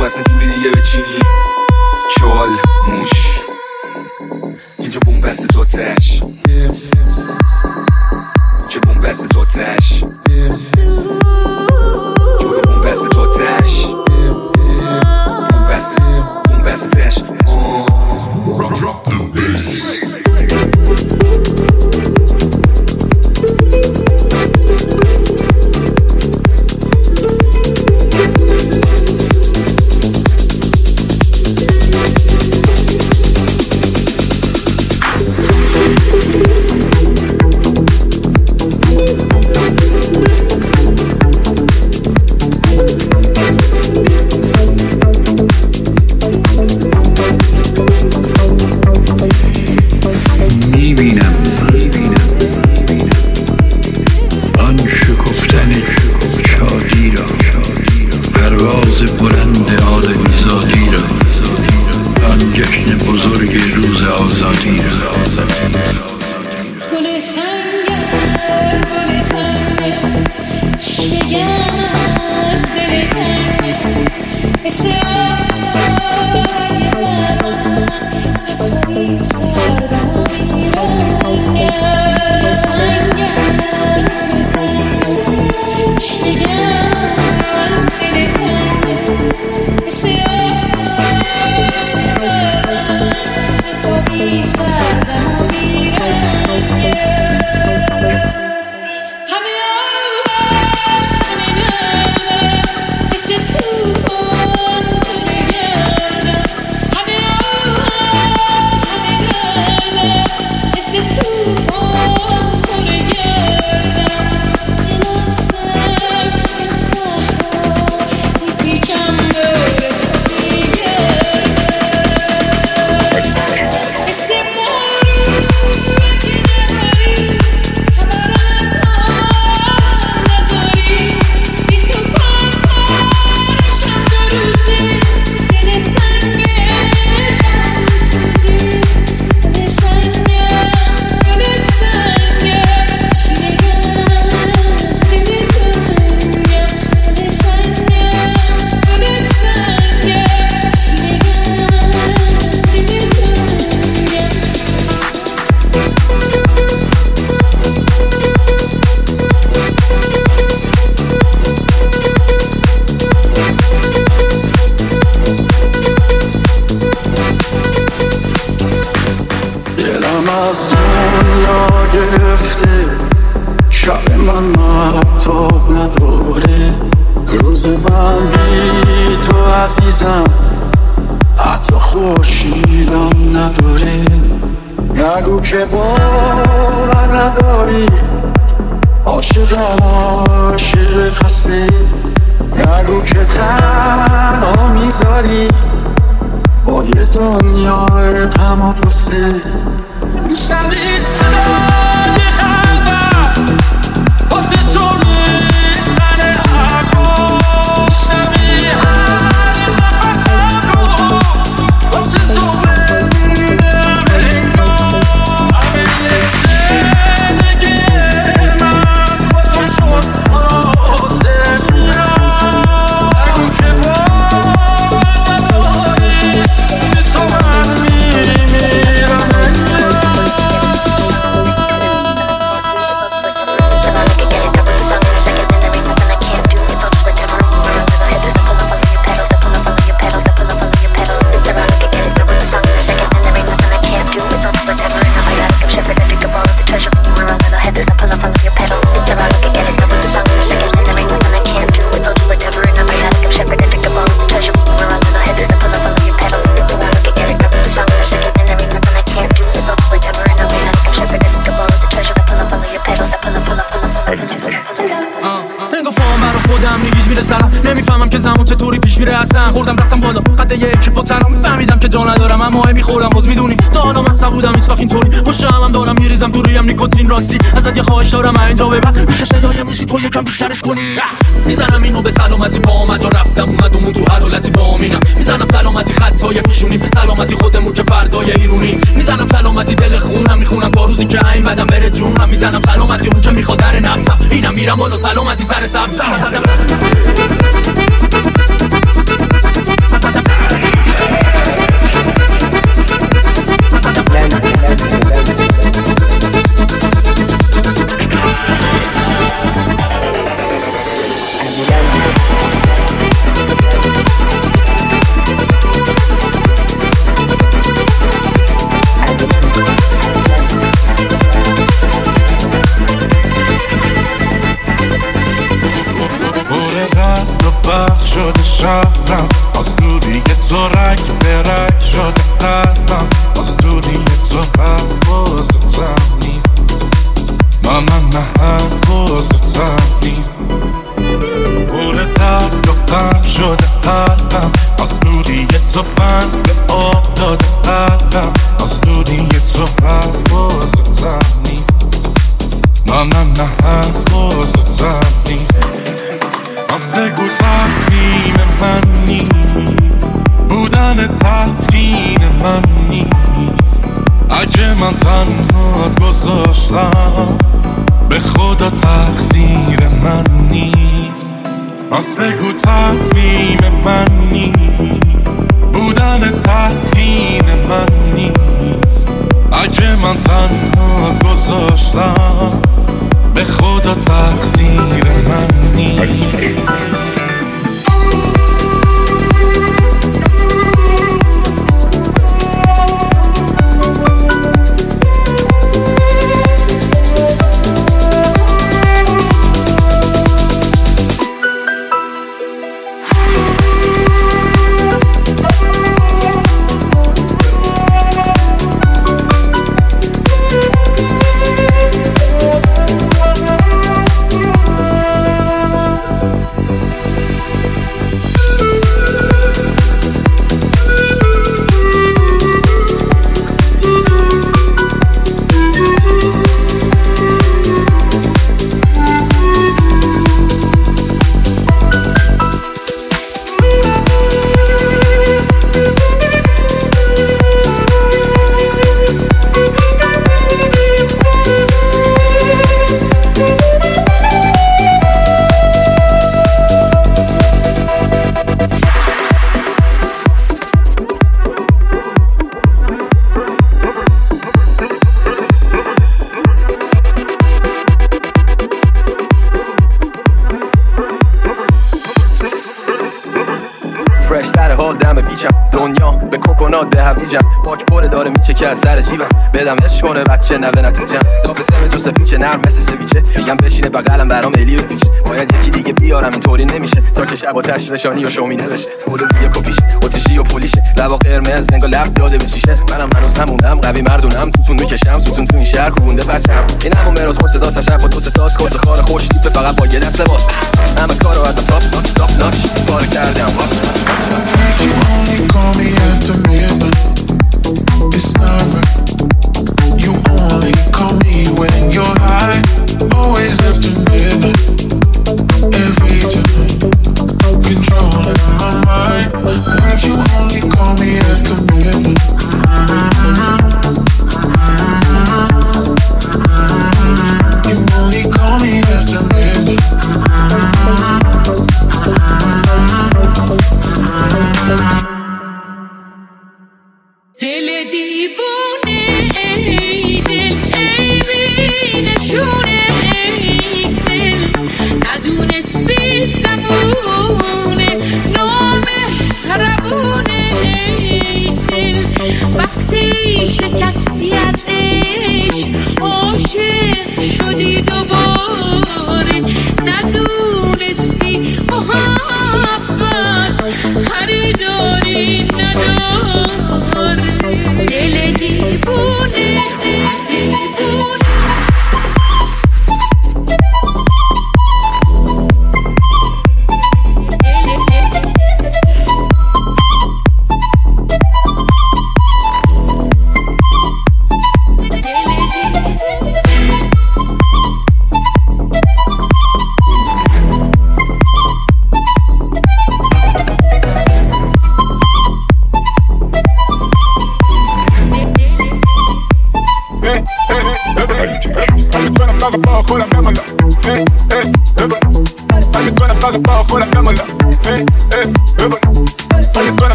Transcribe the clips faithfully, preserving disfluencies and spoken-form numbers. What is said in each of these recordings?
اصلا جوری دیگه بچینی چال موش اینجا بومبست تو تش چه بومبست تو تش جوری بومبست تو تش بومبست بومبست تش Drop the bass نمیفهمم که زمان چطوری پیش میره اصلا. خوردم رفتم بالا قد یکی با تنم، میفهمیدم که جا ندارم اما هی میخورم باز میدونی تا حالا من سبودم هیچ وقت اینطوری پشت همم دارم میریزم تو رویم نیکوتین. راستی ازت یه خواهش دارم اینجا به بعد میشه صدای موزیک تو یکم بیشترش کنی. میزنم اینو به سلامتی با اومد و رفتم اومدمون تو هر حالتی با امینم. میزنم سلامتی خطای پیشونیم، سلامتی خودمون که فردای ایرونیم. میزنم سلامتی دل خونم، میخونم با روزی که این بعدم بره جونم. میزنم سلامتی اون که میخواد در نمسم، اینم میرم بالا سلامتی سر سبزم. شده شهرم، از دوری تو رنگ به رنگ شده قلبم، از دوری تو حواستم نیست، نه نه نه حواستم نیست. پول درد و غم شده قلبم، از دوری تو بند به آب داده قلبم، از دوری تو حواستم نیست، نه نه نه حواستم نیست. از بگو تصمیم من نیست، بودن تسکین من نیست. اگه من تنهات گذاشتم به خدا تقصیر من نیست. از بگو تصمیم من نیست، بودن تسکین من نیست. اگه من تنهات گذاشتم به خدا تقصیر من نیست. دنیا به کوکونات به هویجم، پاک پره داره میچکه از سر جیبم، بدم عشق کنه بچه نوه نتیجم، دافسه جو سفیچه نرم مثل سویچه، میگم بشینه بغلم برام الی رو پیچه، باید یکی دیگه بیارم اینطوری نمیشه، تا که شب آتش نشانی و شومینه بشه، اولو یه کپیشه آتشی و پولیشه، لبا قرمز زنگا لب داده به چیشه، منم هنوز همونم قوی مردونم، توتون میکشم ستون تو این شهر کوبونده بچم، این همون مراز خود صدا تشب با دو سه تاس کس خار خوش تیپ فقط با یه دست لباس، همه کارو از تاپ ناچ تاپ ناچ کار کردم. You only call me after midnight. It's not right. You only call me when you're high. Always after midnight. Every time. Controlling my mind. Why'd you only call me after midnight? You only call me after midnight. دل دیوونه ای دل ای بی نشونه ای دل ندونستی زمونه نامهربونه ای دل وقتی شکستی از عشق عاشق شدی دوباره ندونستی محبت خریداری نداره دل دیوونه دیوونه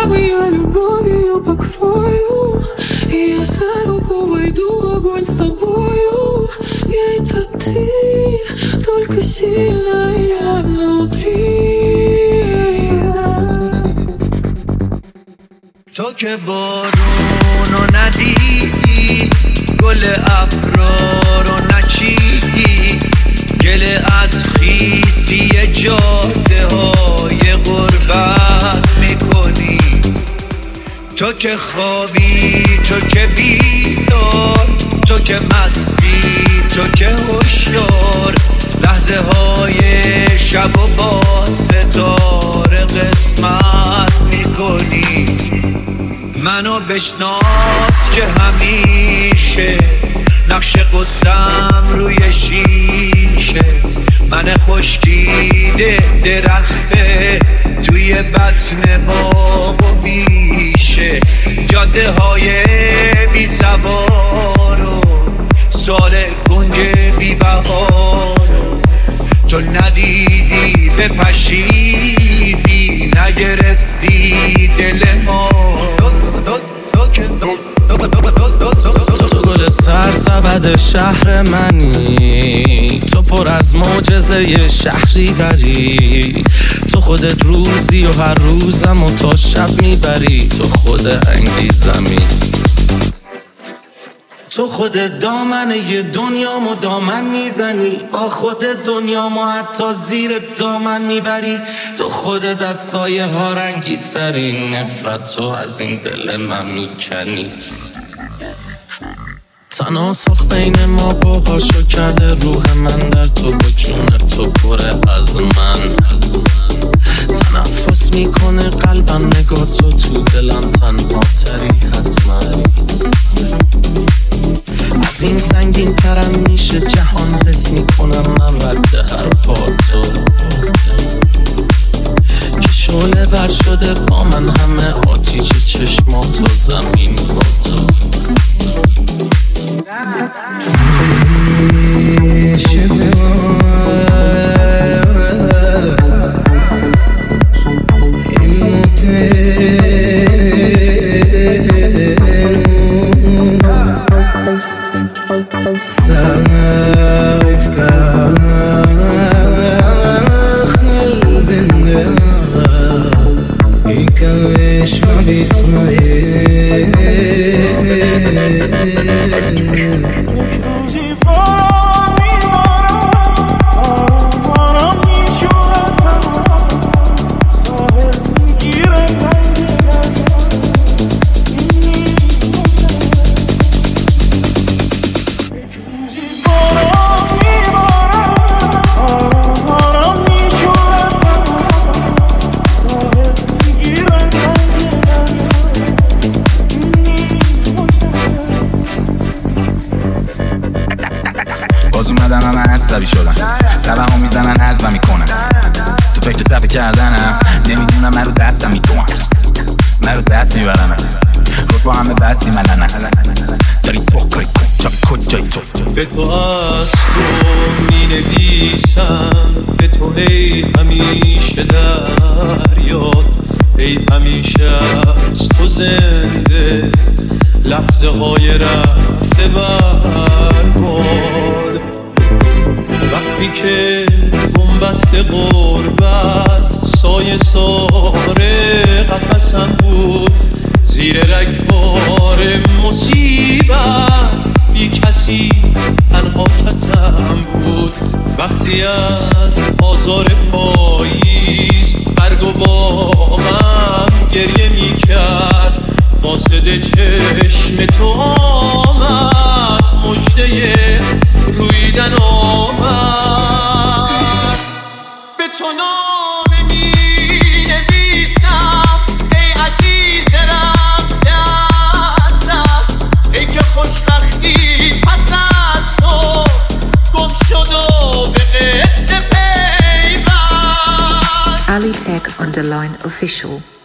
Покрою, и я за руку войду, огонь с тобой. که بارونو ندیدی، گل ابرار رو نچیدی، گله از خیسی جاده های غربت میکنی. تو که خوابی، تو که بیدار، تو که مستی، تو که هوشیار، لحظه های شب و با ستاره قسمت میکنی. منو بشناس که همیشه نقش قصم روی شیشه، من خشکیده درخته توی بطن باغ و بیشه، جاده های بی سوارو سال گنج بی بهارو تو ندیدی به پشیزی، نگرفتی دل ما. تو گل سرسبد شهر منی، تو پر از معجزه شهری بری، تو خودت روزی و هر روزم و تا شب میبری، تو خود انگیزمی، تو خودت دامن یه دنیامو دامن میزنی، با خودت دنیامو حتی زیر دامن میبری، تو خودت از سایه ها رنگی ترین، نفرت تو از این دل من میکنی. تناسخ بین ما باهاشو کرده روح من در تو و جون تو پره از من، تنفس میکنه قلبم نگاه تو تو دلم تنها تری حتما. از این سنگین ترم میشه جهان، حس میکنم من رد هر پا تو که شعله ور شده با من، همه آتیش چشمات و زمین با تو. کردنم نمیدونم من رو دستم میتونم، من رو دست میبرم خود با همه بستی ملنم داری بخوری کجای تو. به تو از تو می نویسم، به تو ای همیشه در یاد، ای همیشه از تو زنده لحظه های رفته برباد. وقتی که بنبست غربت سایه ساره قفسم بود، زیر رگبار مصیبت بی کسی تنها کسم بود. وقتی از آزار پاییز برگ و باغم گریه می کرد، قاصد چشم تو آمد، مژده رویدن آمد. به تو نامه می نویسم ای عزیز رفته از دست، ای که خوشبختی پس از تو گم شد و به قصه پیوند. Ali Tech Underline Official.